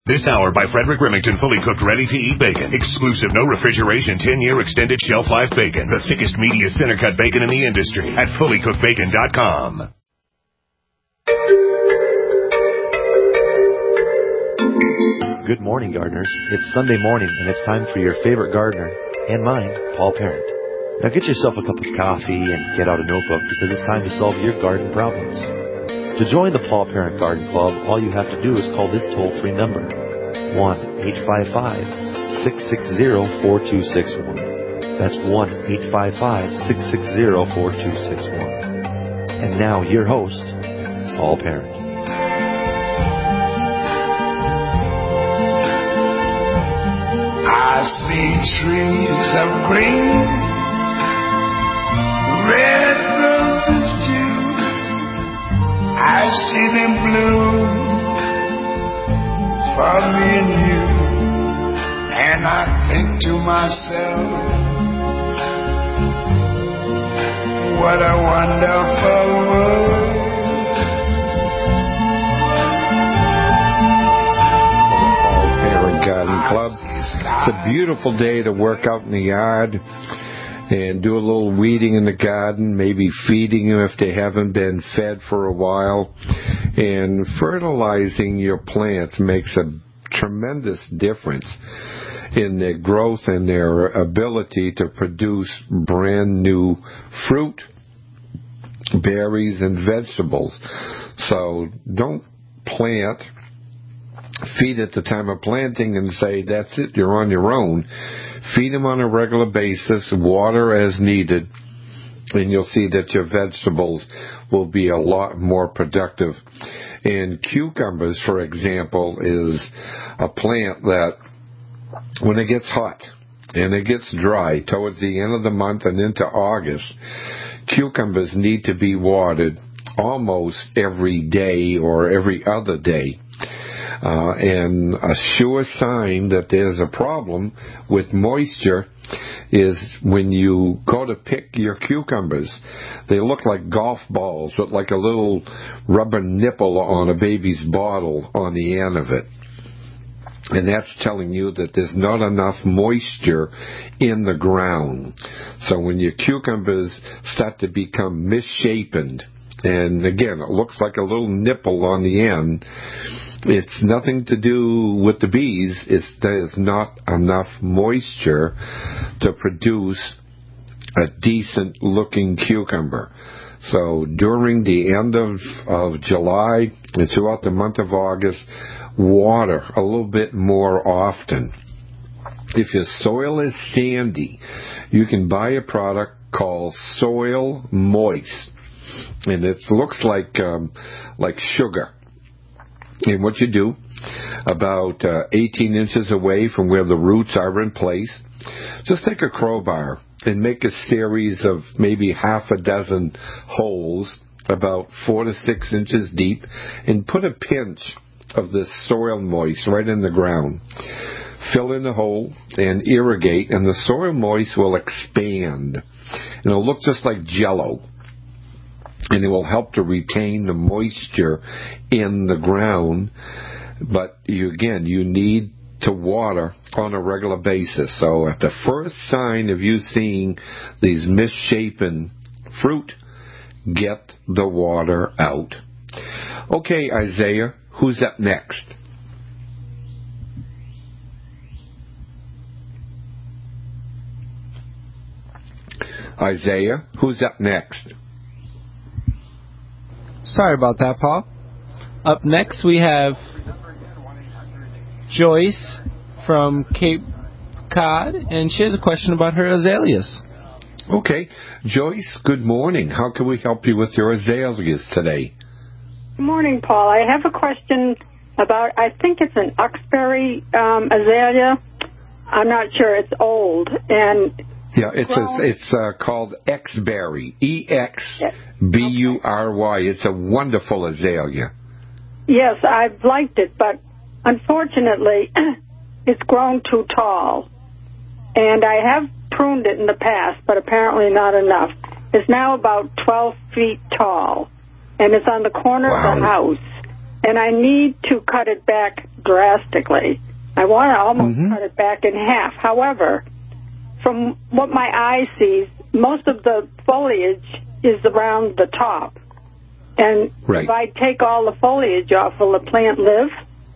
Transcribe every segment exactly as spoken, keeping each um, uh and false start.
This hour by Frederick Remington, fully cooked, ready-to-eat bacon. Exclusive, no refrigeration, ten-year extended shelf life bacon. The thickest, meatiest center-cut bacon in the industry at fully cooked bacon dot com. Good morning, gardeners. It's Sunday morning, and it's time for your favorite gardener, and mine, Paul Parent. Now get yourself a cup of coffee and get out a notebook, because it's time to solve your garden problems. To join the Paul Parent Garden Club, all you have to do is call this toll-free number, one eight five five, six six zero, four two six one. That's one eight five five, six six zero, four two six one. And now, your host, Paul Parent. I see trees of green, red roses too. I see them bloom for me and you, and I think to myself, what a wonderful world. The Paul Parent Garden Club. It's a beautiful day to work out in the yard and do a little weeding in the garden, maybe feeding them if they haven't been fed for a while. And fertilizing your plants makes a tremendous difference in their growth and their ability to produce brand new fruit, berries, and vegetables. So don't plant, feed at the time of planting and say, that's it, you're on your own. Feed them on a regular basis, water as needed, and you'll see that your vegetables will be a lot more productive. And cucumbers, for example, is a plant that when it gets hot and it gets dry towards the end of the month and into August, cucumbers need to be watered almost every day or every other day. Uh, and a sure sign that there's a problem with moisture is when you go to pick your cucumbers. They look like golf balls with like a little rubber nipple on a baby's bottle on the end of it. And that's telling you that there's not enough moisture in the ground. So when your cucumbers start to become misshapen, and again, it looks like a little nipple on the end, it's nothing to do with the bees. It's, there's not enough moisture to produce a decent-looking cucumber. So during the end of, of July and throughout the month of August, water a little bit more often. If your soil is sandy, you can buy a product called Soil Moist, and it looks like um, like sugar. And what you do, about uh, eighteen inches away from where the roots are in place, just take a crowbar and make a series of maybe half a dozen holes about four to six inches deep, and put a pinch of this Soil Moist right in the ground. Fill in the hole and irrigate, and the Soil Moist will expand. And it'll look just like Jell-O. And it will help to retain the moisture in the ground. But you, again, you need to water on a regular basis. So at the first sign of you seeing these misshapen fruit, get the water out. Okay, Isaiah, who's up next? Isaiah, who's up next? Sorry about that, Paul. Up next, we have Joyce from Cape Cod, and she has a question about her azaleas. Okay. Joyce, good morning. How can we help you with your azaleas today? Good morning, Paul. I have a question about, I think it's an Uxbury um, azalea. I'm not sure. It's old. And yeah, it's a, it's uh, called Exbury, E X B U R Y. It's a wonderful azalea. Yes, I've liked it, but unfortunately, it's grown too tall. And I have pruned it in the past, but apparently not enough. It's now about twelve feet tall, and it's on the corner wow. of the house. and I need to cut it back drastically. I want to almost Mm-hmm. cut it back in half. However, from what my eye sees, most of the foliage is around the top. And Right. if I take all the foliage off, will the plant live?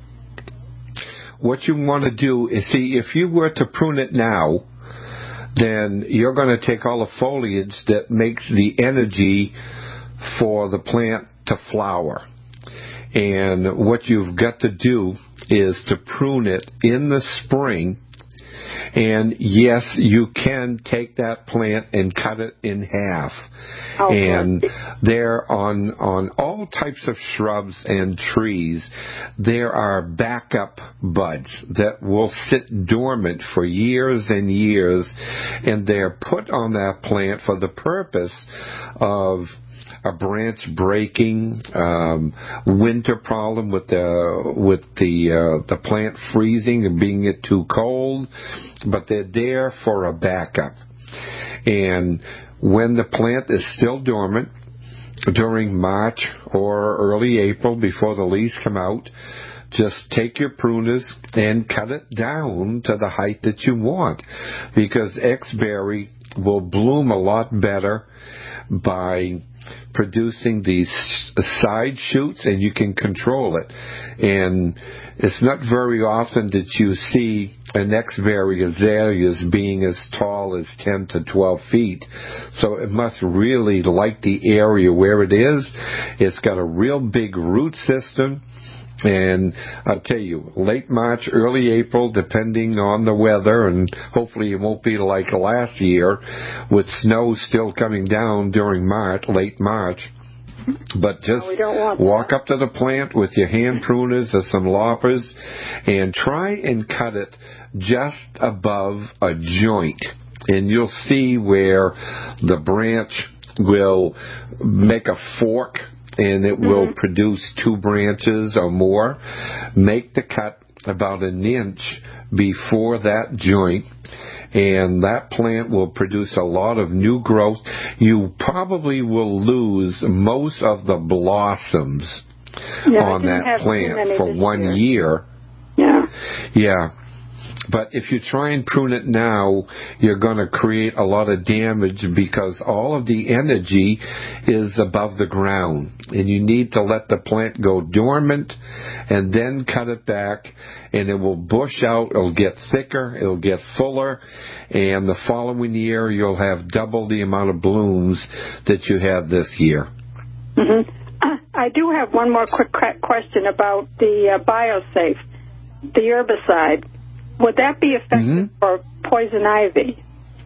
What you want to do is, see, if you were to prune it now, then you're going to take all the foliage that makes the energy for the plant to flower. And what you've got to do is to prune it in the spring. And yes, you can take that plant and cut it in half. Oh, and good. there on on all types of shrubs and trees, there are backup buds that will sit dormant for years and years, and they're put on that plant for the purpose of a branch breaking, um, winter problem with the with the uh, the plant freezing and being it too cold, but they're there for a backup. And when the plant is still dormant, during March or early April, before the leaves come out, just take your pruners and cut it down to the height that you want, because X-berry will bloom a lot better by producing these side shoots, and you can control it. And it's not very often that you see an X-berry azaleas being as tall as ten to twelve feet. So it must really like the area where it is. It's got a real big root system. And I'll tell you, late March, early April, depending on the weather, and hopefully it won't be like last year with snow still coming down during March, late March. But just no, walk up to the plant with your hand pruners or some loppers and try and cut it just above a joint. And you'll see where the branch will make a fork, and it will mm-hmm. produce two branches or more. Make the cut about an inch before that joint, and that plant will produce a lot of new growth. You probably will lose most of the blossoms yeah, on that plant for one year. year. Yeah. Yeah. But if you try and prune it now, you're going to create a lot of damage, because all of the energy is above the ground. And you need to let the plant go dormant and then cut it back, and it will bush out. It'll get thicker. It'll get fuller. And the following year, you'll have double the amount of blooms that you had this year. Mm-hmm. I do have one more quick question about the uh, BioSafe, the herbicide. Would that be effective mm-hmm. for poison ivy?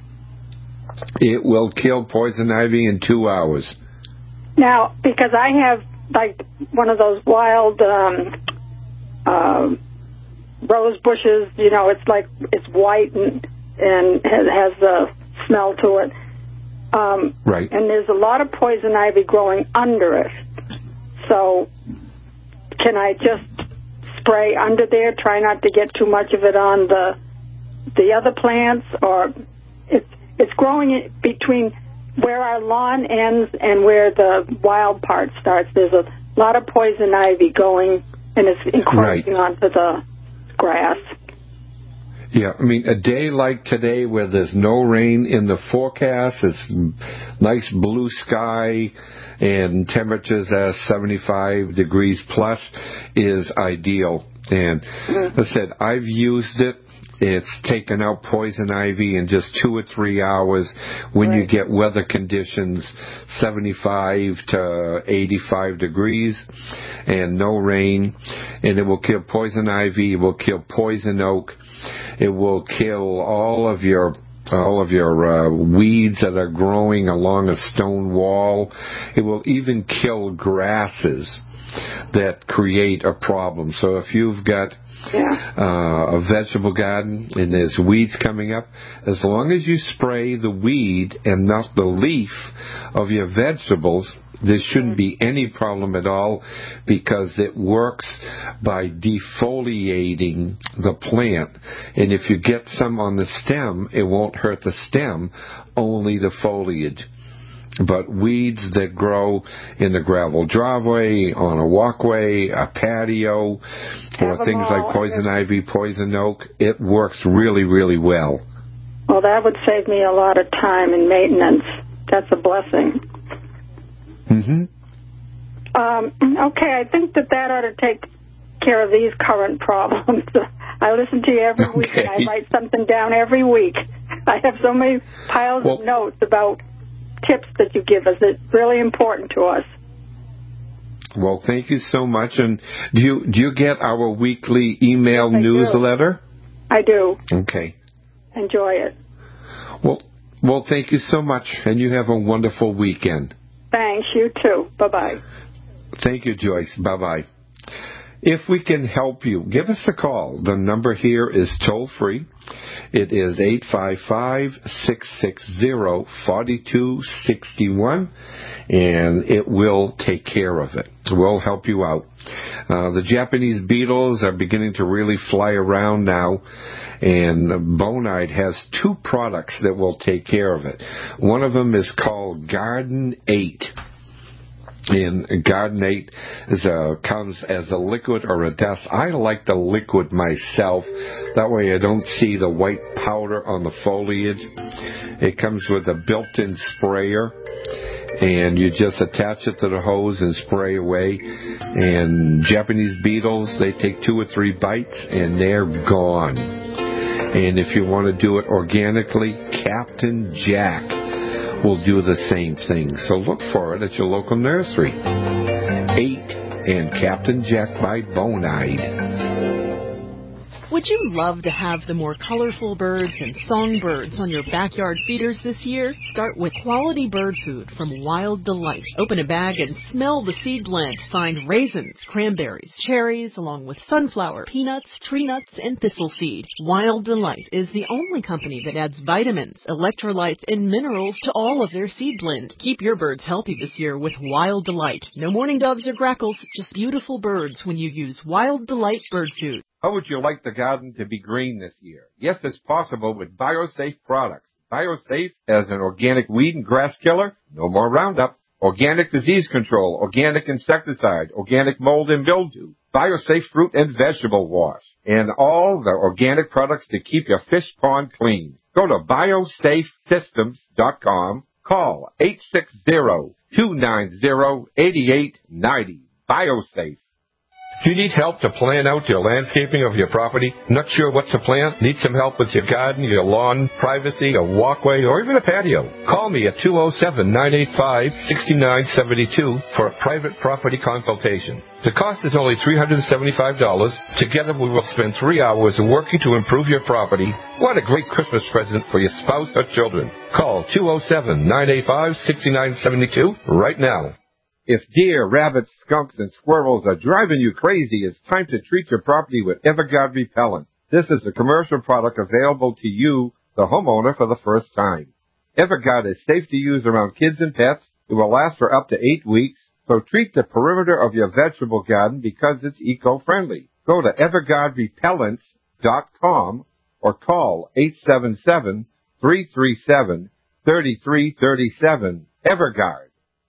It will kill poison ivy in two hours. Now, because I have like one of those wild um, uh, rose bushes, you know, it's like it's white and and has a smell to it. Um, right. And there's a lot of poison ivy growing under it. So, can I just spray under there, try not to get too much of it on the the other plants? Or it's it's growing between where our lawn ends and where the wild part starts. There's a lot of poison ivy going, and it's encroaching right. onto the grass. Yeah, I mean, a day like today where there's no rain in the forecast, it's nice blue sky, and temperatures at seventy-five degrees plus is ideal. And mm-hmm. as I said, I've used it. It's taken out poison ivy in just two or three hours when right. you get weather conditions seventy-five to eighty-five degrees and no rain. And it will kill poison ivy. It will kill poison oak. It will kill all of your all of your uh, weeds that are growing along a stone wall. It will even kill grasses that create a problem. So if you've got yeah. uh, a vegetable garden and there's weeds coming up, as long as you spray the weed and not the leaf of your vegetables, there shouldn't be any problem at all, because it works by defoliating the plant. And if you get some on the stem, it won't hurt the stem, only the foliage. But weeds that grow in the gravel driveway, on a walkway, a patio, or things like poison ivy, poison oak, it works really, really well. Well, that would save me a lot of time and maintenance. That's a blessing. Mm-hmm. Um, okay, I think that that ought to take care of these current problems. I listen to you every okay. week, and I write something down every week. I have so many piles well, of notes about tips that you give us. It's really important to us. Well, thank you so much. And do you do you get our weekly email yes, I newsletter? Do. I do. Okay. Enjoy it. Well, well, thank you so much, and you have a wonderful weekend. Thanks. You too. Bye-bye. Thank you, Joyce. Bye-bye. If we can help you, give us a call. The number here is toll-free. It is eight five five, six six zero, four two six one, and it will take care of it. We'll help you out. Uh, the Japanese beetles are beginning to really fly around now, and Bonide has two products that will take care of it. One of them is called Garden eight. And Garden eight is a, comes as a liquid or a dust. I like the liquid myself. That way I don't see the white powder on the foliage. It comes with a built-in sprayer, and you just attach it to the hose and spray away. And Japanese beetles, they take two or three bites, and they're gone. And if you want to do it organically, Captain Jack will do the same thing. So look for it at your local nursery. Eight and Captain Jack by Bonide. Would you love to have the more colorful birds and songbirds on your backyard feeders this year? Start with quality bird food from Wild Delight. Open a bag and smell the seed blend. Find raisins, cranberries, cherries, along with sunflower, peanuts, tree nuts, and thistle seed. Wild Delight is the only company that adds vitamins, electrolytes, and minerals to all of their seed blend. Keep your birds healthy this year with Wild Delight. No mourning doves or grackles, just beautiful birds when you use Wild Delight bird food. How would you like the garden to be green this year? Yes, it's possible with BioSafe products. BioSafe as an organic weed and grass killer, no more Roundup. Organic disease control, organic insecticide, organic mold and mildew. BioSafe fruit and vegetable wash. And all the organic products to keep your fish pond clean. Go to biosafe systems dot com. Call eight six zero, two nine zero, eight eight nine zero. BioSafe. Do you need help to plan out your landscaping of your property? Not sure what to plant? Need some help with your garden, your lawn, privacy, a walkway, or even a patio? Call me at two oh seven, nine eight five, six nine seven two for a private property consultation. The cost is only three hundred seventy-five dollars. Together we will spend three hours working to improve your property. What a great Christmas present for your spouse or children. Call two oh seven, nine eight five, six nine seven two right now. If deer, rabbits, skunks, and squirrels are driving you crazy, it's time to treat your property with Everguard Repellent. This is a commercial product available to you, the homeowner, for the first time. Everguard is safe to use around kids and pets. It will last for up to eight weeks. So treat the perimeter of your vegetable garden because it's eco-friendly. Go to everguard repellents dot com or call eight seven seven, three three seven, three three three seven. Everguard.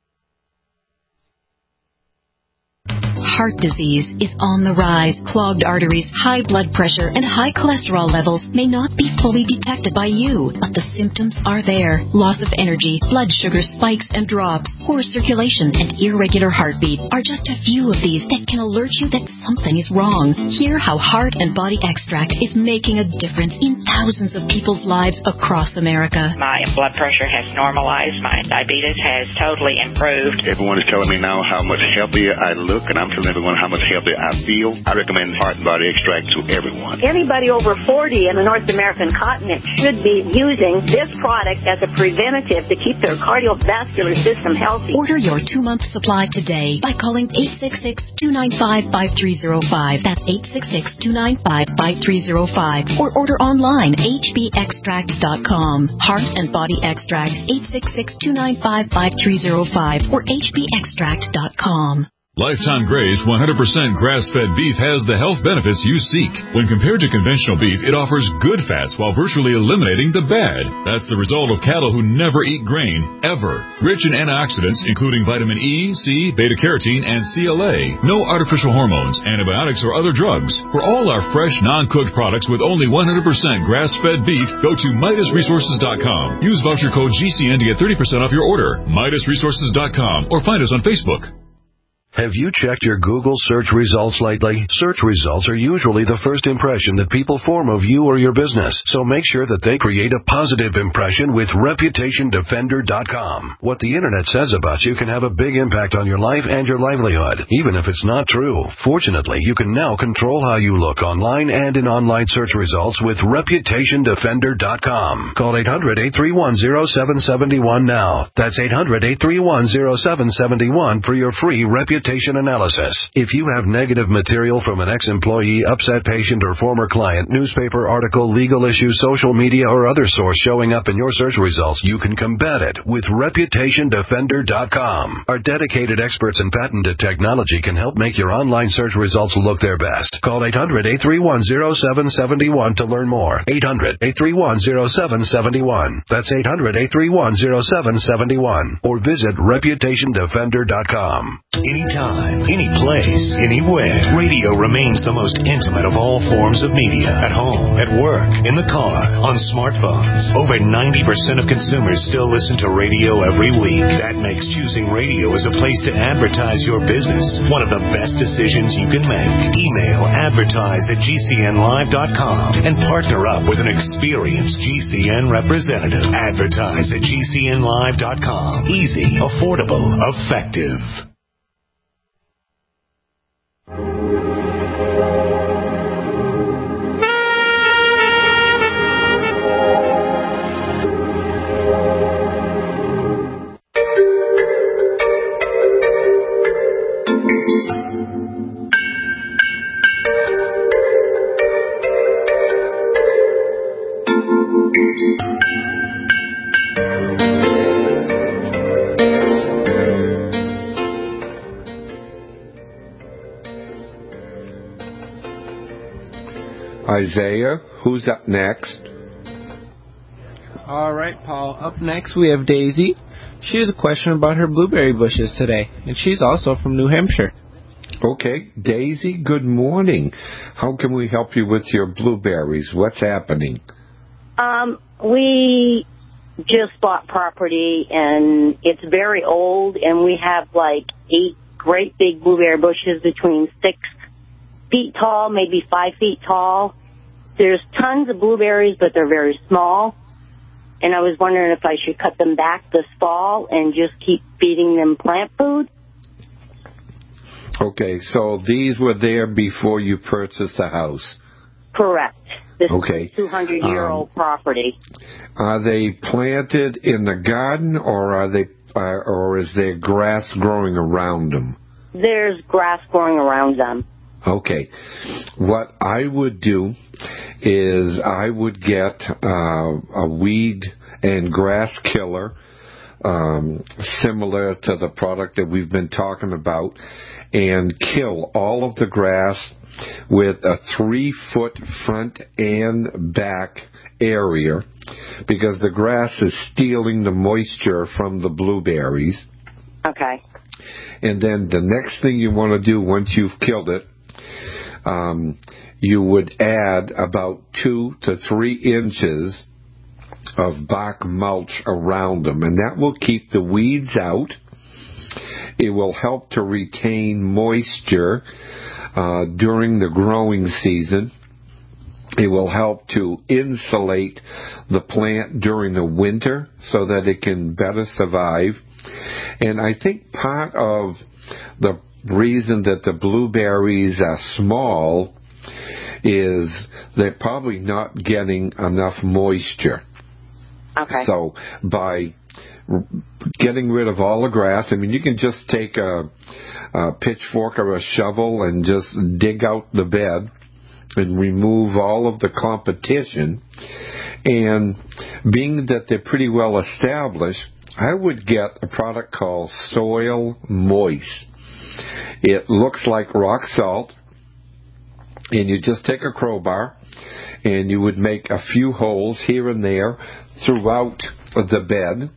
Heart disease is on the rise. Clogged arteries, high blood pressure, and high cholesterol levels may not be fully detected by you, but the symptoms are there. Loss of energy, blood sugar spikes and drops, poor circulation, and irregular heartbeat are just a few of these that can alert you that something is wrong. Hear how Heart and Body Extract is making a difference in thousands of people's lives across America. My blood pressure has normalized. My diabetes has totally improved. Everyone is telling me now how much healthier I look, and I'm telling everyone how much healthier I feel. I recommend Heart and Body Extract to everyone. Anybody over forty in the North American continent should be using this product as a preventative to keep their cardiovascular system healthy. Order your two-month supply today by calling eight six six, two nine five, five three zero five. That's eight six six, two nine five, five three zero five. Or order online, h b extract dot com. Heart and Body Extract, eight six six, two nine five, five three zero five or h b extract dot com. Lifetime Grazed one hundred percent grass-fed beef has the health benefits you seek. When compared to conventional beef, it offers good fats while virtually eliminating the bad. That's the result of cattle who never eat grain, ever. Rich in antioxidants, including vitamin E, C, beta-carotene, and C L A. No artificial hormones, antibiotics, or other drugs. For all our fresh, non-cooked products with only one hundred percent grass-fed beef, go to Midas Resources dot com. Use voucher code G C N to get thirty percent off your order. Midas Resources dot com or find us on Facebook. Have you checked your Google search results lately? Search results are usually the first impression that people form of you or your business, so make sure that they create a positive impression with Reputation Defender dot com. What the Internet says about you can have a big impact on your life and your livelihood, even if it's not true. Fortunately, you can now control how you look online and in online search results with Reputation Defender dot com. Call eight hundred, eight three one, zero seven seven one now. That's eight hundred, eight three one, zero seven seven one for your free Reputation analysis. If you have negative material from an ex-employee, upset patient, or former client, newspaper article, legal issue, social media, or other source showing up in your search results, you can combat it with Reputation Defender dot com. Our dedicated experts in patented technology can help make your online search results look their best. Call eight hundred, eight three one, zero seven seven one to learn more. eight hundred, eight three one, zero seven seven one. That's eight hundred, eight three one, zero seven seven one. Or visit Reputation Defender dot com. Anytime, any place, anywhere, radio remains the most intimate of all forms of media. At home, at work, in the car, on smartphones. Over ninety percent of consumers still listen to radio every week. That makes choosing radio as a place to advertise your business one of the best decisions you can make. Email advertise at G C N live dot com and partner up with an experienced G C N representative. Advertise at G C N live dot com. Easy, affordable, effective. Isaiah, who's up next? All right, Paul. Up next, we have Daisy. She has a question about her blueberry bushes today, and she's also from New Hampshire. Okay, Daisy, good morning. How can we help you with your blueberries? What's happening? Um, we just bought property, and it's very old, and we have like eight great big blueberry bushes between six feet tall, maybe five feet tall. There's tons of blueberries, but they're very small. And I was wondering if I should cut them back this fall and just keep feeding them plant food. Okay, so these were there before you purchased the house? Correct. This okay. is a two hundred year old um, property. Are they planted in the garden, or are they, uh, or is there grass growing around them? There's grass growing around them. Okay. What I would do is I would get uh, a weed and grass killer, um, similar to the product that we've been talking about, and kill all of the grass with a three-foot front and back area, because the grass is stealing the moisture from the blueberries. Okay. And then the next thing you want to do once you've killed it, Um, you would add about two to three inches of bark mulch around them, and that will keep the weeds out. It will help to retain moisture uh, during the growing season. It will help to insulate the plant during the winter so that it can better survive. And I think part of the reason that the blueberries are small is they're probably not getting enough moisture. Okay. So by getting rid of all the grass, I mean, you can just take a, a pitchfork or a shovel and just dig out the bed and remove all of the competition. And being that they're pretty well established, I would get a product called Soil Moist. It looks like rock salt. And you just take a crowbar and you would make a few holes here and there throughout the bed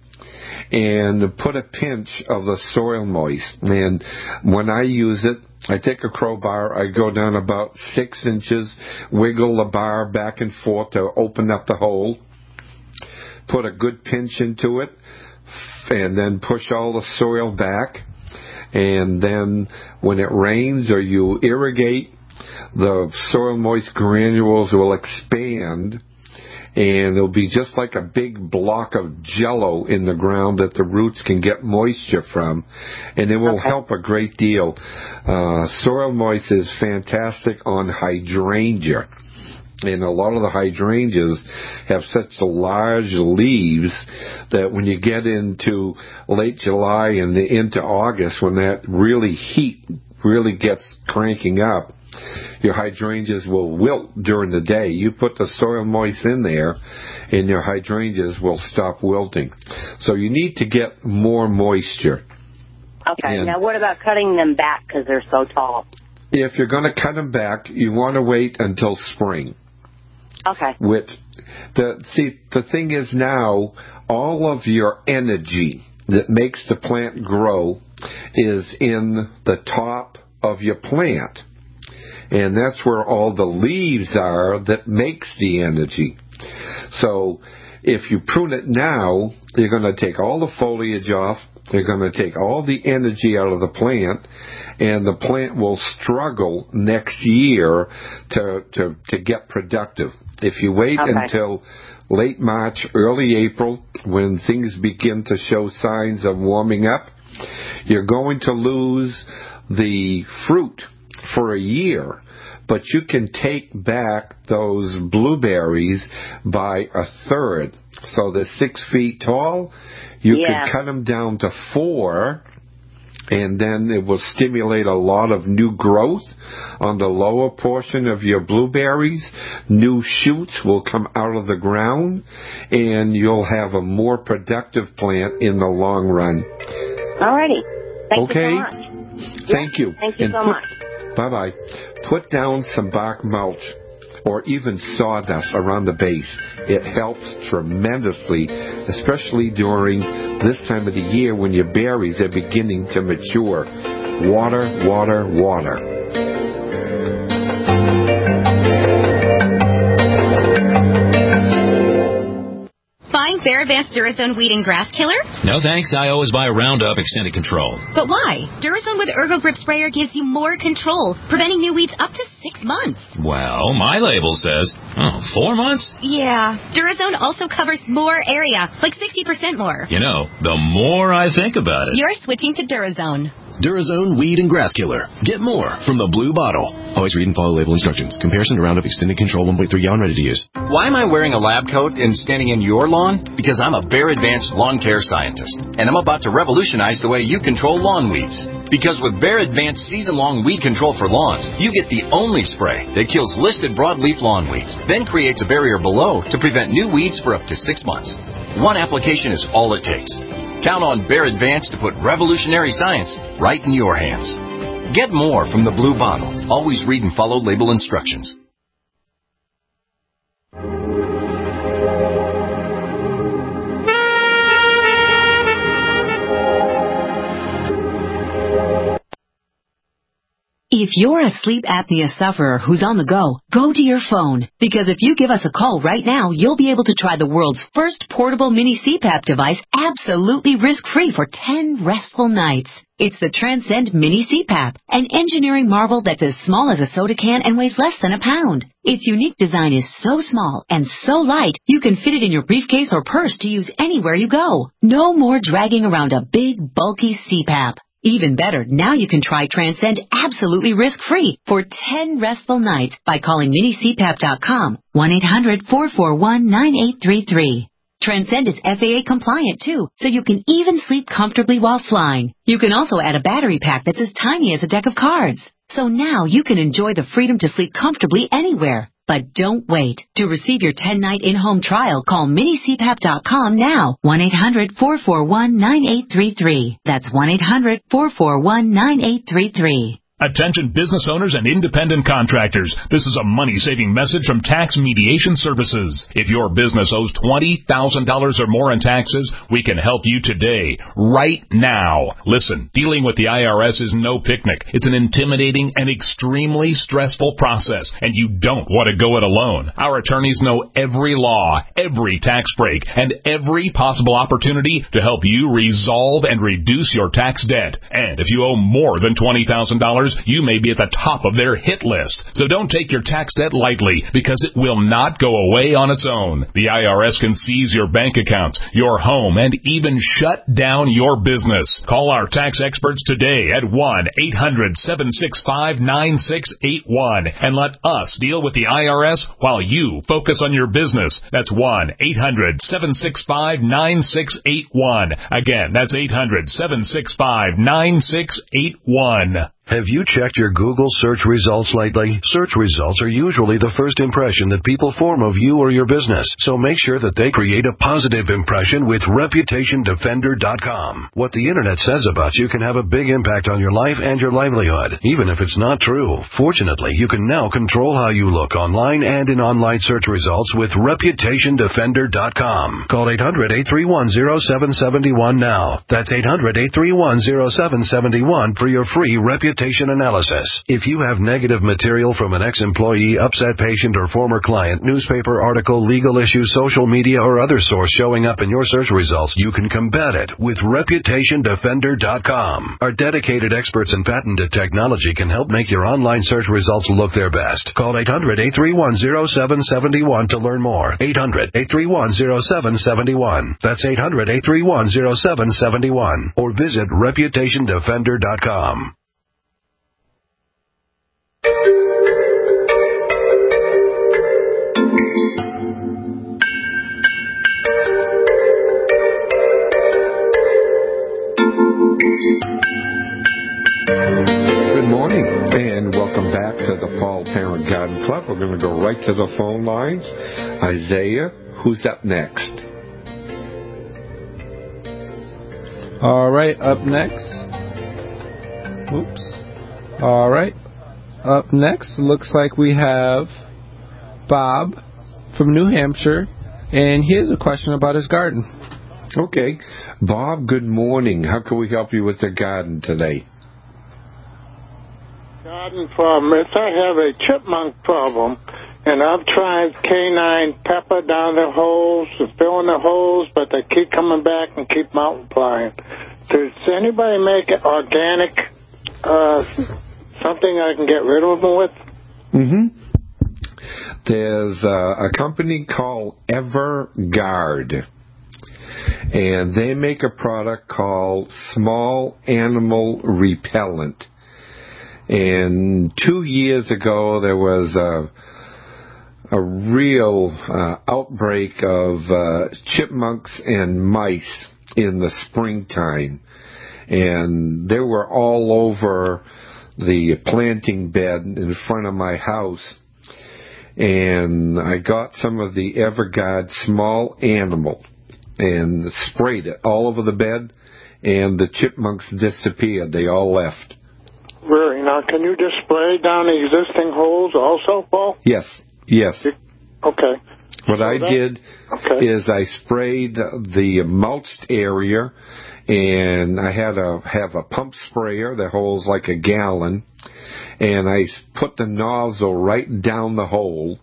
and put a pinch of the soil moist. And when I use it, I take a crowbar, I go down about six inches, wiggle the bar back and forth to open up the hole, put a good pinch into it, and then push all the soil back. And then when it rains or you irrigate, the soil moist granules will expand, and it'll be just like a big block of Jell-O in the ground that the roots can get moisture from, and it will okay. help a great deal. Uh, soil moist is fantastic on hydrangea, and a lot of the hydrangeas have such large leaves that when you get into late July and into August, when that really heat really gets cranking up, your hydrangeas will wilt during the day. You put the soil moist in there, and your hydrangeas will stop wilting. So you need to get more moisture. Okay, and now what about cutting them back because they're so tall? If you're going to cut them back, you want to wait until spring. Okay. With the see, the thing is now, all of your energy that makes the plant grow is in the top of your plant. And that's where all the leaves are that makes the energy. So if you prune it now, you're going to take all the foliage off, you're going to take all the energy out of the plant, and the plant will struggle next year to to, to get productive. If you wait okay. until late March, early April, when things begin to show signs of warming up, you're going to lose the fruit for a year, but you can take back those blueberries by a third. So they're six feet tall. You yeah. can cut them down to four, and then it will stimulate a lot of new growth on the lower portion of your blueberries. New shoots will come out of the ground, and you'll have a more productive plant in the long run. All righty. Thank okay. you so much. Thank yeah, you. Thank you and so put, much. Bye-bye. Put down some bark mulch or even sawdust around the base. It helps tremendously, especially during this time of the year when your berries are beginning to mature. Water, water, water. Buying Bear Advanced Durazone Weed and Grass Killer? No thanks, I always buy Roundup Extended Control. But why? Durazone with Ergo Grip Sprayer gives you more control, preventing new weeds up to six months. Well, my label says, oh, four months? Yeah. Durazone also covers more area, like sixty percent more. You know, the more I think about it. You're switching to Durazone. Durazone Weed and Grass Killer. Get more from the blue bottle. Always read and follow label instructions. Comparison to Roundup Extended Control one point three gallon ready to use. Why am I wearing a lab coat and standing in your lawn? Because I'm a Bear Advanced lawn care scientist, and I'm about to revolutionize the way you control lawn weeds. Because with Bear Advanced season-long weed control for lawns, you get the only spray that kills listed broadleaf lawn weeds, then creates a barrier below to prevent new weeds for up to six months. One application is all it takes. Count on Bear Advanced to put revolutionary science right in your hands. Get more from the blue bottle. Always read and follow label instructions. If you're a sleep apnea sufferer who's on the go, go to your phone. Because if you give us a call right now, you'll be able to try the world's first portable mini C PAP device absolutely risk-free for ten restful nights. It's the Transcend Mini C PAP, an engineering marvel that's as small as a soda can and weighs less than a pound. Its unique design is so small and so light, you can fit it in your briefcase or purse to use anywhere you go. No more dragging around a big, bulky C PAP. Even better, now you can try Transcend absolutely risk-free for ten restful nights by calling mini c pap dot com, one eight hundred, four four one, nine eight three three. Transcend is F A A compliant too, so you can even sleep comfortably while flying. You can also add a battery pack that's as tiny as a deck of cards. So now you can enjoy the freedom to sleep comfortably anywhere. But don't wait. To receive your ten-night in-home trial, call mini C PAP dot com now. one eight hundred four four one nine eight three three. That's one eight hundred four four one nine eight three three. Attention business owners and independent contractors. This is a money-saving message from Tax Mediation Services. If your business owes twenty thousand dollars or more in taxes, we can help you today, right now. Listen, dealing with the I R S is no picnic. It's an intimidating and extremely stressful process, and you don't want to go it alone. Our attorneys know every law, every tax break, and every possible opportunity to help you resolve and reduce your tax debt. And if you owe more than twenty thousand dollars, you may be at the top of their hit list. So don't take your tax debt lightly, because it will not go away on its own. The I R S can seize your bank accounts, your home, and even shut down your business. Call our tax experts today at one eight hundred seven six five nine six eight one and let us deal with the I R S while you focus on your business. That's one eight hundred seven six five nine six eight one. Again, that's eight hundred seven six five nine six eight one. Have you checked your Google search results lately? Search results are usually the first impression that people form of you or your business, so make sure that they create a positive impression with Reputation Defender dot com. What the Internet says about you can have a big impact on your life and your livelihood, even if it's not true. Fortunately, you can now control how you look online and in online search results with Reputation Defender dot com. Call eight hundred eight three one zero seven seven one now. That's eight hundred eight three one zero seven seven one for your free Reputation analysis. If you have negative material from an ex-employee, upset patient, or former client, newspaper article, legal issue, social media, or other source showing up in your search results, you can combat it with Reputation Defender dot com. Our dedicated experts in patented technology can help make your online search results look their best. Call eight hundred eight three one zero seven seven one to learn more. eight hundred eight three one zero seven seven one. That's eight hundred eight three one zero seven seven one. Or visit Reputation Defender dot com. Good morning, and welcome back to the Paul Parent Garden Club. We're going to go right to the phone lines. Isaiah, who's up next? All right, up next. Oops. All right. Up next, looks like we have Bob from New Hampshire, and he has a question about his garden. Okay. Bob, good morning. How can we help you with the garden today? Garden problem is I have a chipmunk problem, and I've tried canine pepper down the holes, filling the holes, but they keep coming back and keep multiplying. Does anybody make it organic, uh, something I can get rid of them with? Mm-hmm. There's uh, a company called EverGuard, and they make a product called Small Animal Repellent. And two years ago, there was a, a real uh, outbreak of uh, chipmunks and mice in the springtime. And they were all over the planting bed in front of my house. And I got some of the EverGuard Small Animal and sprayed it all over the bed, and the chipmunks disappeared. They all left. Really? Now, can you just spray down the existing holes also, Paul? Yes, yes. Okay. What so I that, did okay. is I sprayed the mulched area, and I had a have a pump sprayer that holds like a gallon, and I put the nozzle right down the hole,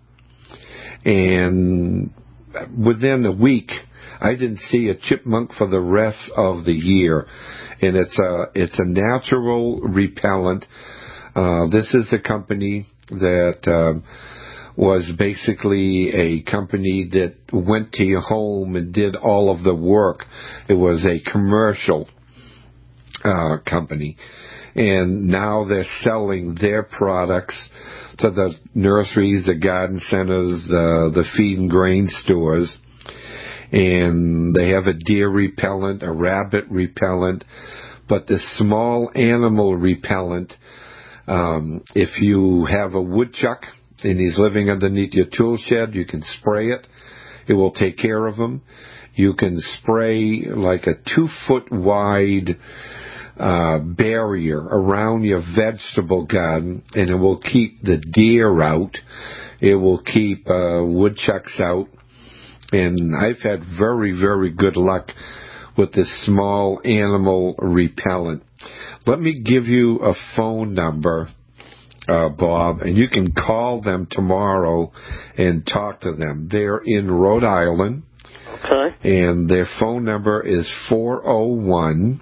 and within a week, I didn't see a chipmunk for the rest of the year. And it's a it's a natural repellent. Uh, this is a company that uh, was basically a company that went to your home and did all of the work. It was a commercial uh, company, and now they're selling their products to the nurseries, the garden centers, uh, the feed and grain stores. And they have a deer repellent, a rabbit repellent, but the small animal repellent, Um, if you have a woodchuck and he's living underneath your tool shed, you can spray it. It will take care of him. You can spray like a two-foot wide uh, barrier around your vegetable garden, and it will keep the deer out. It will keep uh, woodchucks out. And I've had very, very good luck with this small animal repellent. Let me give you a phone number, uh, Bob, and you can call them tomorrow and talk to them. They're in Rhode Island. Okay. And their phone number is four oh one,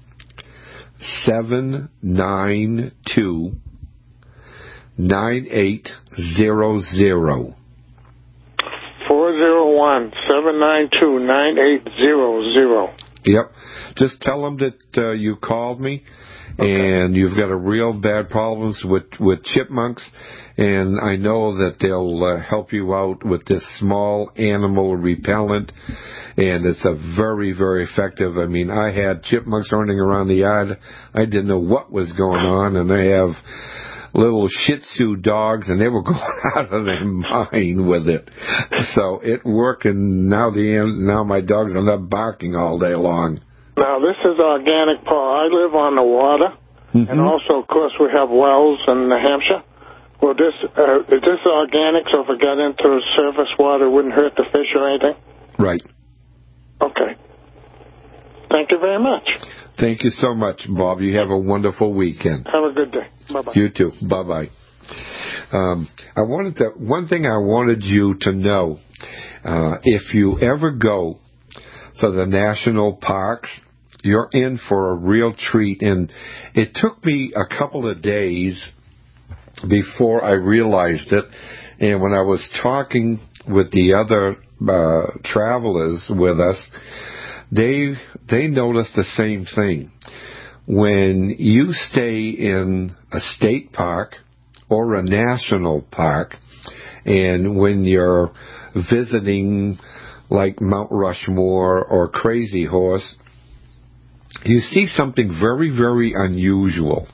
seven nine two, nine eight zero zero. four oh one, seven nine two, nine eight zero zero. Yep. Just tell them that uh, you called me, okay, and you've got a real bad problems with, with chipmunks, and I know that they'll uh, help you out with this small animal repellent, and it's a very, very effective. I mean, I had chipmunks running around the yard. I didn't know what was going on, and I have little Shih Tzu dogs, and they were going out of their mind with it. So it worked, and now the now my dogs are not barking all day long. Now, this is organic, Paul. I live on the water, mm-hmm. and also, of course, we have wells in New Hampshire. Well, this uh, is this organic, so if it got into surface water, it wouldn't hurt the fish or anything? Right. Okay. Thank you very much. Thank you so much, Bob. You have a wonderful weekend. Have a good day. Bye-bye. You too. Bye-bye. Um, I wanted to, one thing I wanted you to know, uh, if you ever go to the national parks, you're in for a real treat. And it took me a couple of days before I realized it. And when I was talking with the other uh, travelers with us, they they noticed the same thing. When you stay in a state park or a national park, and when you're visiting like Mount Rushmore or Crazy Horse, you see something very, very unusual.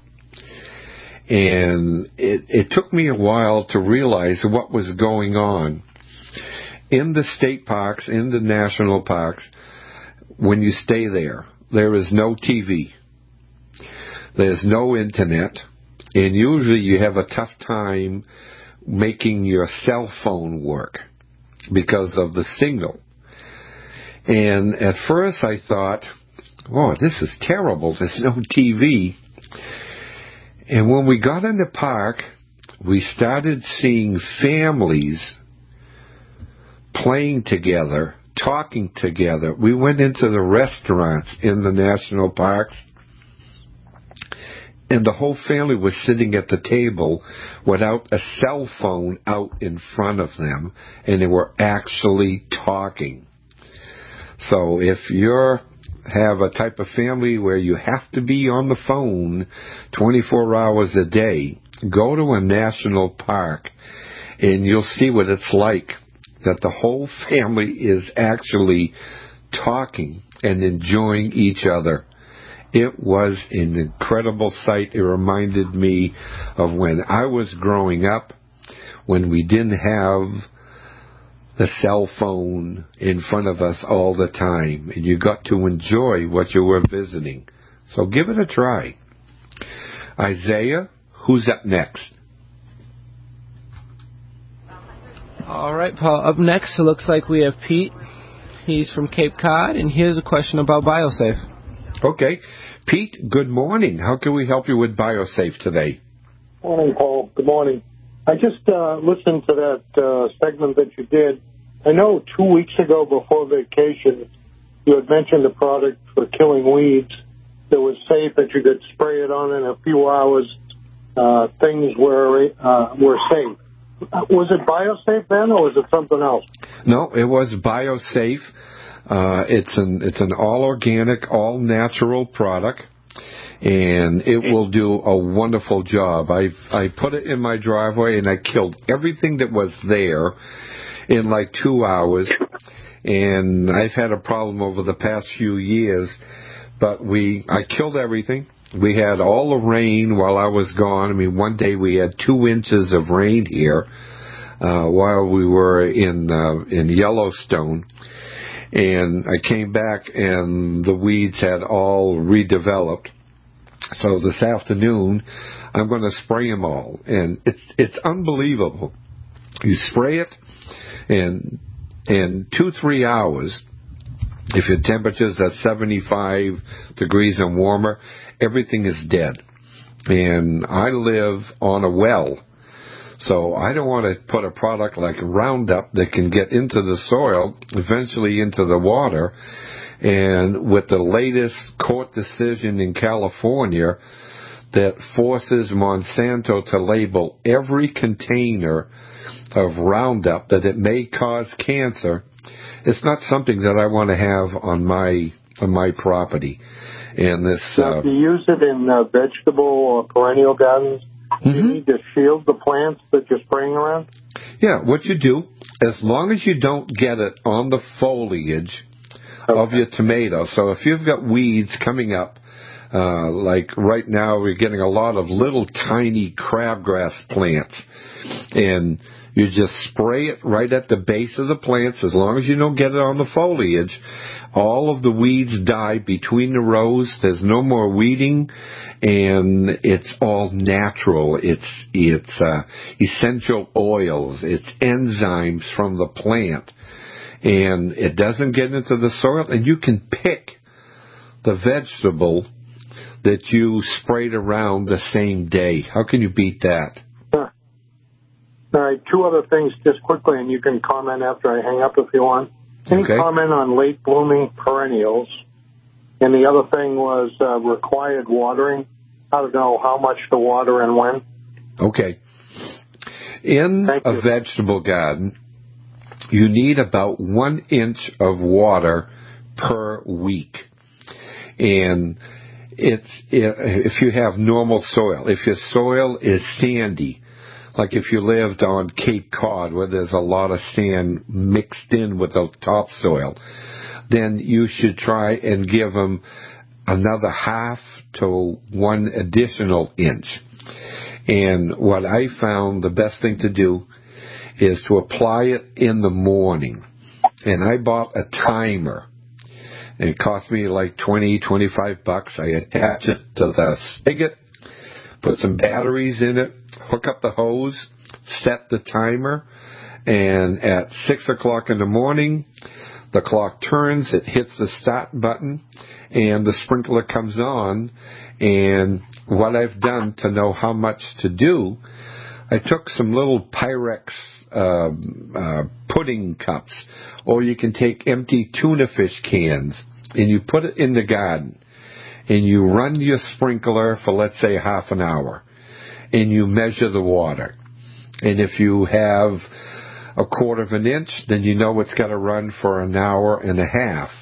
And it, it took me a while to realize what was going on. In the state parks, in the national parks, when you stay there, there is no T V. There's no internet. And usually you have a tough time making your cell phone work because of the signal. And at first I thought, oh, this is terrible. There's no T V. And when we got in the park, we started seeing families playing together, talking together. We went into the restaurants in the national parks, and the whole family was sitting at the table without a cell phone out in front of them, and they were actually talking. So if you're have a type of family where you have to be on the phone twenty-four hours a day, go to a national park and you'll see what it's like, that the whole family is actually talking and enjoying each other. It was an incredible sight. It reminded me of when I was growing up, when we didn't have the cell phone in front of us all the time, and you got to enjoy what you were visiting. So give it a try. Isaiah, who's up next? All right, Paul. Up next, it looks like we have Pete. He's from Cape Cod, and here's a question about BioSafe. Okay. Pete, good morning. How can we help you with BioSafe today? Morning, Paul. Good morning. I just uh, listened to that uh, segment that you did. I know two weeks ago before vacation, you had mentioned a product for killing weeds that was safe, that you could spray it on in a few hours. Uh, things were uh, were safe. Uh, was it BioSafe then, or was it something else? No, it was BioSafe. Uh, it's an it's an all organic, all natural product, and it will do a wonderful job. I I put it in my driveway and I killed everything that was there in like two hours. And I've had a problem over the past few years, but we I killed everything. we had all the rain while I was gone. I mean, one day we had two inches of rain here uh, while we were in uh, in Yellowstone. And I came back and the weeds had all redeveloped. So this afternoon, I'm going to spray them all. And it's it's unbelievable. You spray it, and in two, three hours, if your temperature's at seventy-five degrees and warmer, everything is dead. And I live on a well, so I don't want to put a product like Roundup that can get into the soil, eventually into the water. And with the latest court decision in California that forces Monsanto to label every container of Roundup that it may cause cancer, it's not something that I want to have on my on my property. And this, now, uh, if you use it in uh, vegetable or perennial gardens, mm-hmm. you need to shield the plants that you're spraying around? Yeah, what you do, as long as you don't get it on the foliage okay. of your tomato. So if you've got weeds coming up, uh, like right now we're getting a lot of little tiny crabgrass plants, and you just spray it right at the base of the plants. As long as you don't get it on the foliage, all of the weeds die between the rows. There's no more weeding, and it's all natural. It's it's uh, essential oils. It's enzymes from the plant, and it doesn't get into the soil. And you can pick the vegetable that you sprayed around the same day. How can you beat that? All right, two other things just quickly, and you can comment after I hang up if you want. Any okay. comment on late blooming perennials? And the other thing was uh, required watering. How to know how much to water and when? Okay. In Thank a you. vegetable garden, you need about one inch of water per week. And it's if you have normal soil. If your soil is sandy, like if you lived on Cape Cod where there's a lot of sand mixed in with the topsoil, then you should try and give them another half to one additional inch. And what I found the best thing to do is to apply it in the morning. And I bought a timer. And it cost me like twenty, twenty-five bucks. I attach it to the spigot, put some batteries in it, hook up the hose, set the timer, and at six o'clock in the morning, the clock turns, it hits the start button, and the sprinkler comes on. And what I've done to know how much to do, I took some little Pyrex uh, uh, pudding cups, or you can take empty tuna fish cans, and you put it in the garden, and you run your sprinkler for, let's say, half an hour, and you measure the water. And if you have a quarter of an inch, then you know it's got to run for an hour and a half.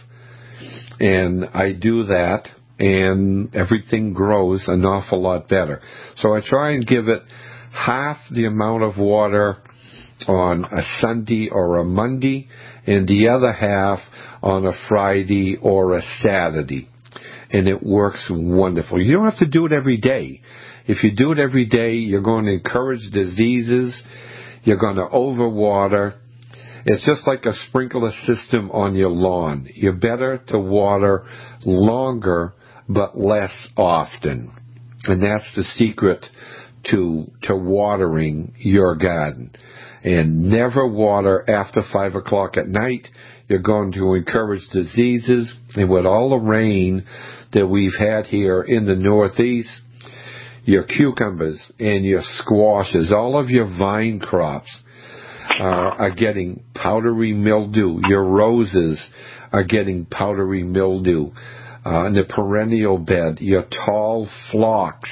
And I do that, and everything grows an awful lot better. So I try and give it half the amount of water on a Sunday or a Monday, and the other half on a Friday or a Saturday. And it works wonderful. You don't have to do it every day. If you do it every day, you're going to encourage diseases. You're going to overwater. It's just like a sprinkler system on your lawn. You're better to water longer but less often. And that's the secret to to watering your garden. And never water after five o'clock at night. You're going to encourage diseases. And with all the rain that we've had here in the Northeast, your cucumbers and your squashes, all of your vine crops uh, are getting powdery mildew. Your roses are getting powdery mildew. Uh, in the perennial bed, your tall phlox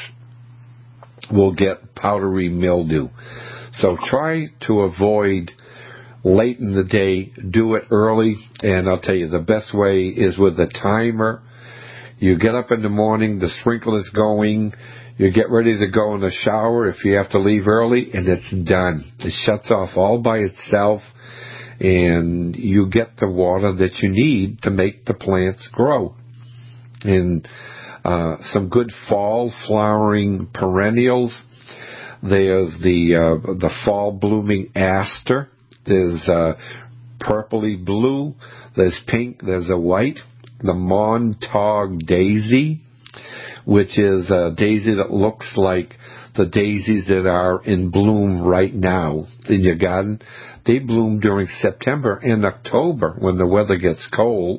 will get powdery mildew. So try to avoid late in the day. Do it early. And I'll tell you, the best way is with a timer. You get up in the morning, the sprinkler's going, you get ready to go in the shower if you have to leave early, and it's done. It shuts off all by itself, and you get the water that you need to make the plants grow. And uh, some good fall flowering perennials. There's the uh, the fall blooming aster. There's uh, purpley blue. There's pink. There's a white. The Montauk daisy, which is a daisy that looks like the daisies that are in bloom right now in your garden. They bloom during September and October when the weather gets cold.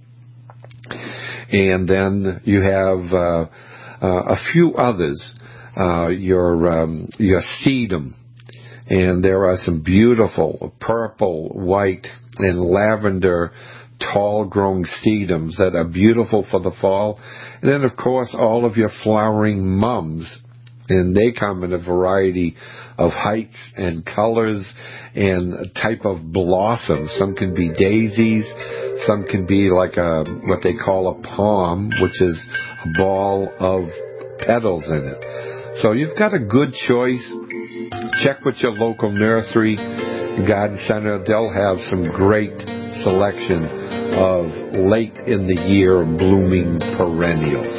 And then you have uh, uh, a few others. Uh, your um, your sedum, and there are some beautiful purple, white, and lavender tall-grown sedums that are beautiful for the fall. And then, of course, all of your flowering mums, and they come in a variety of heights and colors and type of blossoms. Some can be daisies, some can be like a what they call a palm, which is a ball of petals in it. So you've got a good choice. Check with your local nursery, garden center. They'll have some great selection of late in the year blooming perennials.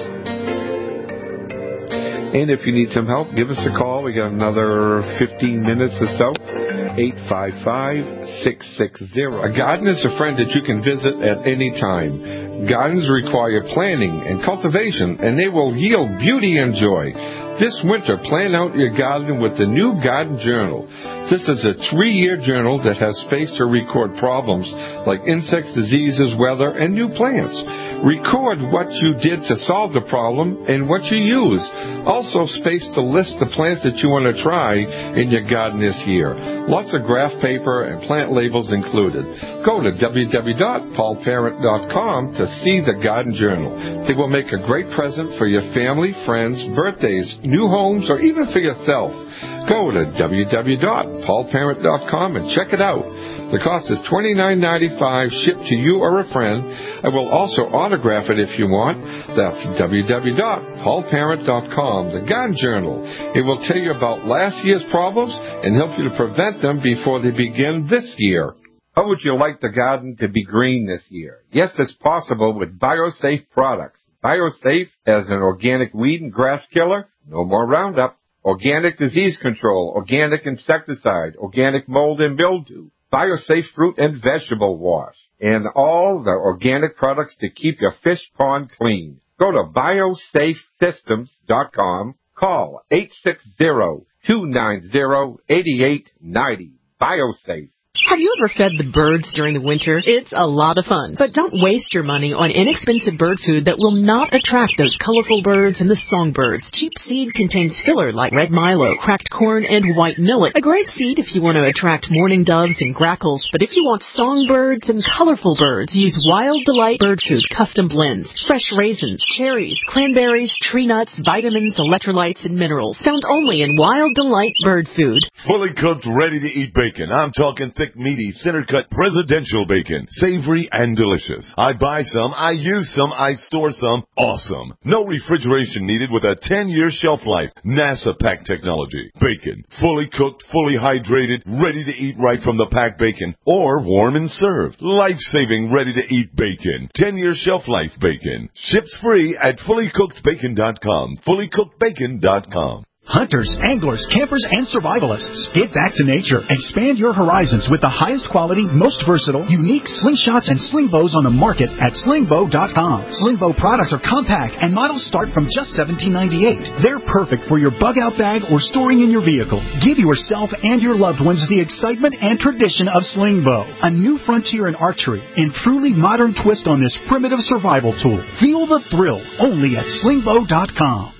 And if you need some help, give us a call. We got another fifteen minutes or so. eight five five, six six zero. A garden is a friend that you can visit at any time. Gardens require planning and cultivation, and they will yield beauty and joy. This winter, plan out your garden with the new Garden Journal. This is a three-year journal that has space to record problems like insects, diseases, weather, and new plants. Record what you did to solve the problem and what you used. Also space to list the plants that you want to try in your garden this year. Lots of graph paper and plant labels included. Go to w w w dot paul parent dot com to see the Garden Journal. They will make a great present for your family, friends, birthdays, new homes, or even for yourself. Go to w w w dot paul parent dot com and check it out. The cost is twenty-nine ninety-five, shipped to you or a friend. I will also autograph it if you want. That's w w w dot paul parent dot com, the Garden Journal. It will tell you about last year's problems and help you to prevent them before they begin this year. How would you like the garden to be green this year? Yes, it's possible with BioSafe products. BioSafe as an organic weed and grass killer, no more Roundup, organic disease control, organic insecticide, organic mold and mildew, BioSafe fruit and vegetable wash, and all the organic products to keep your fish pond clean. Go to biosafe systems dot com. Call eight six zero, two nine zero, eight eight nine zero. BioSafe. Have you ever fed the birds during the winter? It's a lot of fun. But don't waste your money on inexpensive bird food that will not attract those colorful birds and the songbirds. Cheap seed contains filler like red milo, cracked corn, and white millet. A great seed if you want to attract mourning doves and grackles. But if you want songbirds and colorful birds, use Wild Delight Bird Food Custom Blends. Fresh raisins, cherries, cranberries, tree nuts, vitamins, electrolytes, and minerals. Found only in Wild Delight Bird Food. Fully cooked, ready-to-eat bacon. I'm talking thick, meaty, center-cut presidential bacon. Savory and delicious. I buy some, I use some, I store some. Awesome. No refrigeration needed with a ten-year shelf life. NASA pack technology. Bacon. Fully cooked, fully hydrated, ready to eat right from the packed bacon. Or warm and served. Life-saving, ready-to-eat bacon. ten-year shelf life bacon. Ships free at fully cooked bacon dot com. fully cooked bacon dot com. Hunters, anglers, campers, and survivalists. Get back to nature. Expand your horizons with the highest quality, most versatile, unique slingshots and sling bows on the market at sling bow dot com. Sling bow products are compact and models start from just seventeen ninety-eight. They're perfect for your bug-out bag or storing in your vehicle. Give yourself and your loved ones the excitement and tradition of sling bow. A new frontier in archery and truly modern twist on this primitive survival tool. Feel the thrill only at sling bow dot com.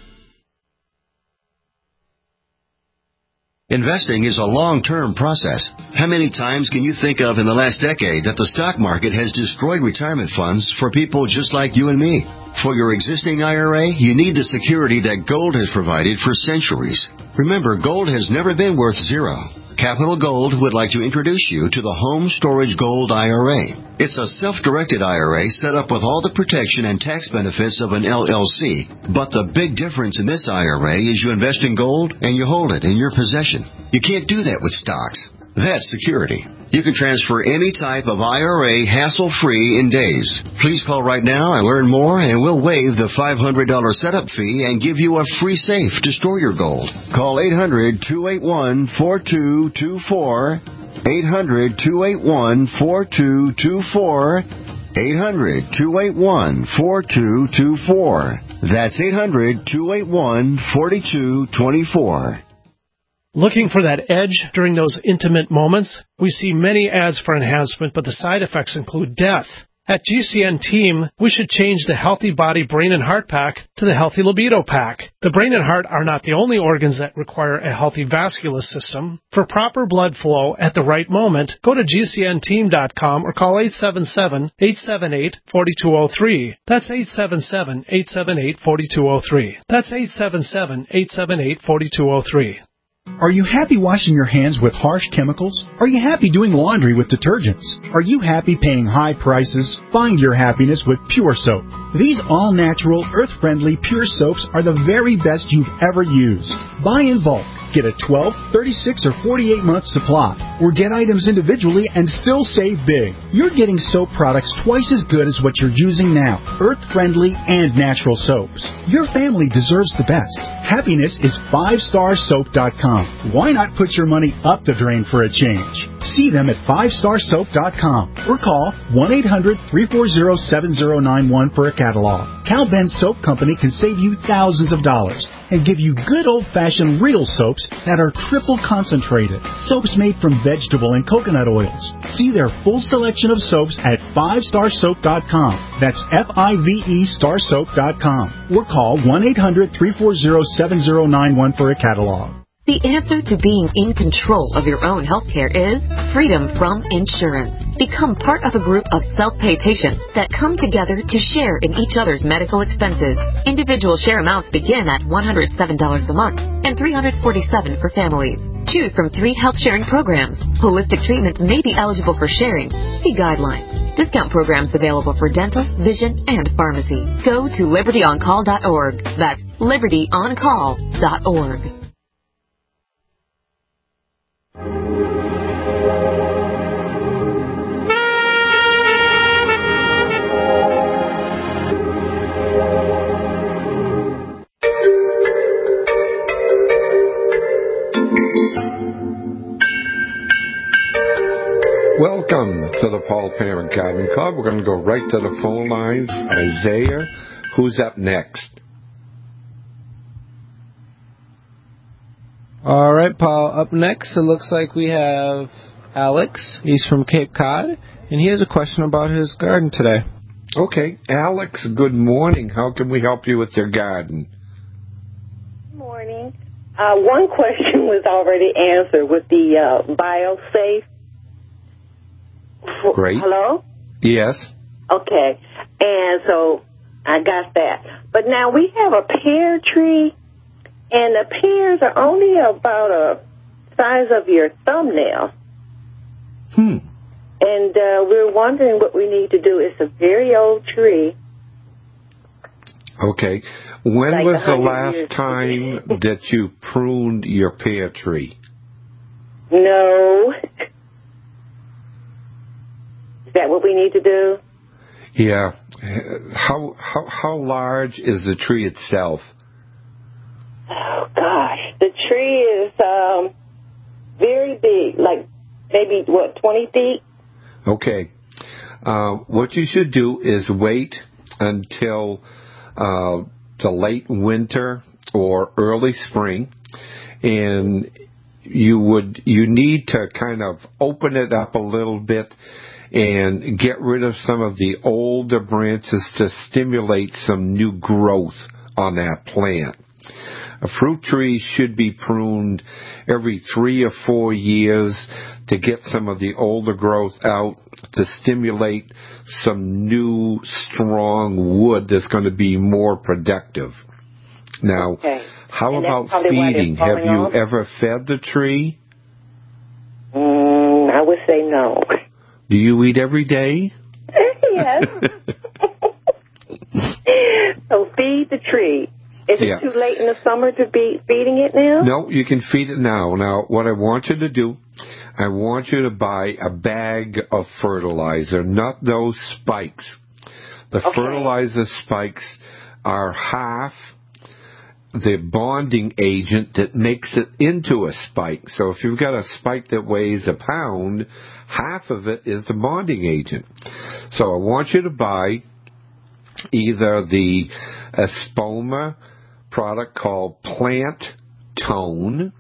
Investing is a long-term process. How many times can you think of in the last decade that the stock market has destroyed retirement funds for people just like you and me? For your existing I R A, you need the security that gold has provided for centuries. Remember, gold has never been worth zero. Capital Gold would like to introduce you to the Home Storage Gold I R A. It's a self-directed I R A set up with all the protection and tax benefits of an L L C. But the big difference in this I R A is you invest in gold and you hold it in your possession. You can't do that with stocks. That's security. You can transfer any type of I R A hassle-free in days. Please call right now and learn more, and we'll waive the five hundred dollars setup fee and give you a free safe to store your gold. Call eight hundred, two eight one, four two two four, eight hundred, two eight one, four two two four, eight hundred, two eight one, four two two four. That's eight hundred, two eight one, four two two four. Looking for that edge during those intimate moments? We see many ads for enhancement, but the side effects include death. At G C N Team, we should change the Healthy Body Brain and Heart Pack to the Healthy Libido Pack. The brain and heart are not the only organs that require a healthy vascular system. For proper blood flow at the right moment, go to G C N team dot com or call eight seven seven, eight seven eight, four two zero three. That's eight seven seven, eight seven eight, four two zero three. That's eight seven seven, eight seven eight, four two zero three. Are you happy washing your hands with harsh chemicals? Are you happy doing laundry with detergents? Are you happy paying high prices? Find your happiness with Pure Soap. These all-natural, earth-friendly Pure Soaps are the very best you've ever used. Buy in bulk. Get a twelve, thirty-six, or forty-eight month supply, or get items individually and still save big. You're getting soap products twice as good as what you're using now, earth-friendly and natural soaps. Your family deserves the best. Happiness is five star soap dot com. Why not put your money up the drain for a change? See them at five star soap dot com or call one eight hundred, three four zero, seven zero nine one for a catalog. Cal Ben Soap Company can save you thousands of dollars and give you good old-fashioned real soaps that are triple concentrated. Soaps made from vegetable and coconut oils. See their full selection of soaps at five star soap dot com. That's F I V E star soap dot com. Or call one eight hundred, three four zero, seven zero nine one for a catalog. The answer to being in control of your own healthcare is freedom from insurance. Become part of a group of self-pay patients that come together to share in each other's medical expenses. Individual share amounts begin at one hundred seven dollars a month and three hundred forty-seven dollars for families. Choose from three health sharing programs. Holistic treatments may be eligible for sharing. See guidelines. Discount programs available for dental, vision, and pharmacy. Go to liberty on call dot org. That's liberty on call dot org. Welcome to the Paul Parent Garden Club. We're going to go right to the phone lines. Isaiah, who's up next? All right, Paul. Up next, it looks like we have Alex. He's from Cape Cod, and he has a question about his garden today. Okay. Alex, good morning. How can we help you with your garden? Good morning. Uh, one question was already answered with the uh, BioSafe. Great. Hello? Yes. Okay. And so I got that. But now we have a pear tree, and the pears are only about a size of your thumbnail. Hmm. And uh, we're wondering what we need to do. It's a very old tree. Okay. When Like was the one hundred last years. time that you pruned your pear tree? No. Is that what we need to do? Yeah. How how how large is the tree itself? Oh, gosh. The tree is um, very big, like maybe, what, twenty feet? Okay. Uh, what you should do is wait until uh, the late winter or early spring, and you would you need to kind of open it up a little bit and get rid of some of the older branches to stimulate some new growth on that plant. A fruit tree should be pruned every three or four years to get some of the older growth out, to stimulate some new, strong wood that's going to be more productive. Now, Okay. how And about that's probably why they're feeding? Have falling you off? ever fed the tree? Mm, I would say no. Do you eat every day? Yes. So feed the tree. Is Yeah. it too late in the summer to be feeding it now? No, you can feed it now. Now, what I want you to do, I want you to buy a bag of fertilizer, not those spikes. The okay. fertilizer spikes are half the bonding agent that makes it into a spike. So if you've got a spike that weighs a pound, half of it is the bonding agent. So I want you to buy either the Espoma product called Plant Tone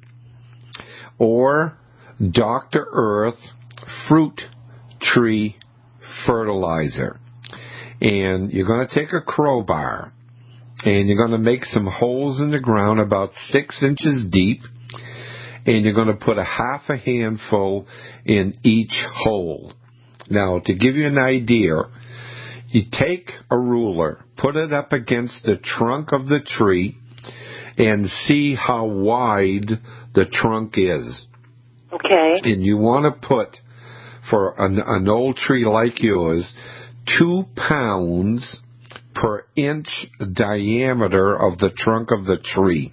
or Doctor Earth Fruit Tree Fertilizer. And you're going to take a crowbar and you're going to make some holes in the ground about six inches deep, and you're going to put a half a handful in each hole. Now, to give you an idea, you take a ruler, put it up against the trunk of the tree, and see how wide the trunk is. Okay. And you want to put, for an, an old tree like yours, two pounds per inch diameter of the trunk of the tree.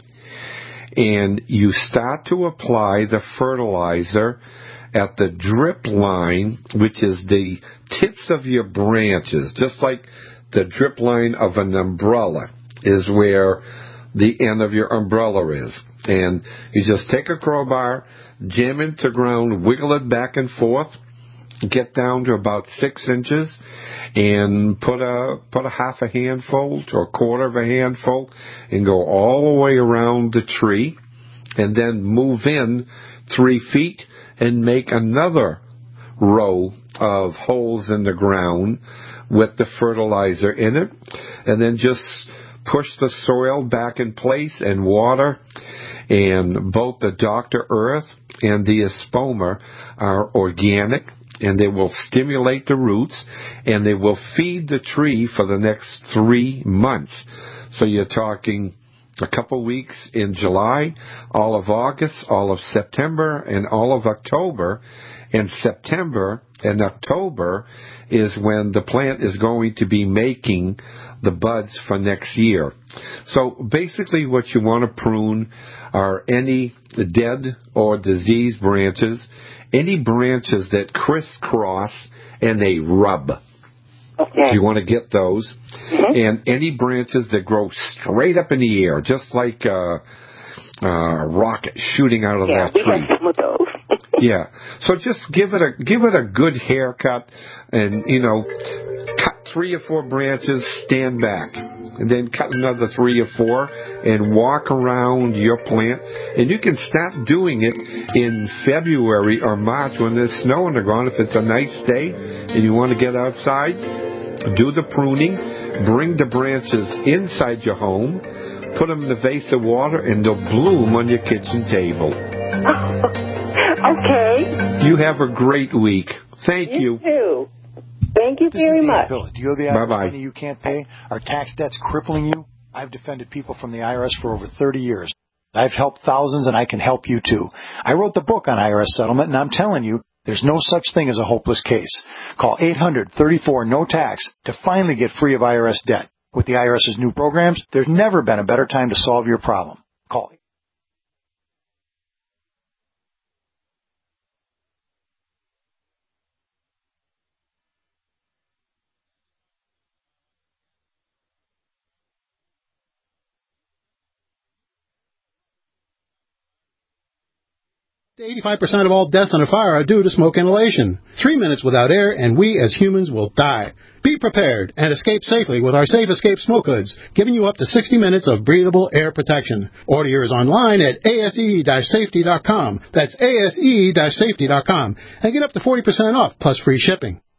And you start to apply the fertilizer at the drip line, which is the tips of your branches, just like the drip line of an umbrella is where the end of your umbrella is. And you just take a crowbar, jam it to the ground, wiggle it back and forth, get down to about six inches, and put a put a half a handful to a quarter of a handful, and go all the way around the tree, and then move in three feet and make another row of holes in the ground with the fertilizer in it, and then just push the soil back in place and water. And both the Doctor Earth and the Espoma are organic, and they will stimulate the roots, and they will feed the tree for the next three months. So you're talking a couple weeks in July, all of August, all of September, and all of October. And September and October is when the plant is going to be making the buds for next year. So basically what you want to prune are any dead or diseased branches, any branches that crisscross and they rub. Okay. You want to get those. Mm-hmm. And any branches that grow straight up in the air, just like a, a rocket shooting out of yeah, that tree. We got some of those. Yeah. So just give it a give it a good haircut, and you know, cut three or four branches, stand back, and then cut another three or four, and walk around your plant. And you can start doing it in February or March when there's snow on the ground. If it's a nice day and you want to get outside, do the pruning, bring the branches inside your home, put them in a vase of water, and they'll bloom on your kitchen table. Okay. You have a great week. Thank you. You too. Thank you this very is much. Phillip. Do you owe the I R S Bye-bye. money you can't pay? Are tax debts crippling you? I've defended people from the I R S for over thirty years. I've helped thousands, and I can help you too. I wrote the book on I R S settlement, and I'm telling you, there's no such thing as a hopeless case. Call eight hundred thirty-four no tax to finally get free of I R S debt. With the IRS's new programs, there's never been a better time to solve your problem. Call eighty-five percent of all deaths in a fire are due to smoke inhalation. Three minutes without air, and we as humans will die. Be prepared and escape safely with our Safe Escape Smoke Hoods, giving you up to sixty minutes of breathable air protection. Order yours online at A S E safety dot com. That's A S E safety dot com. And get up to forty percent off, plus free shipping.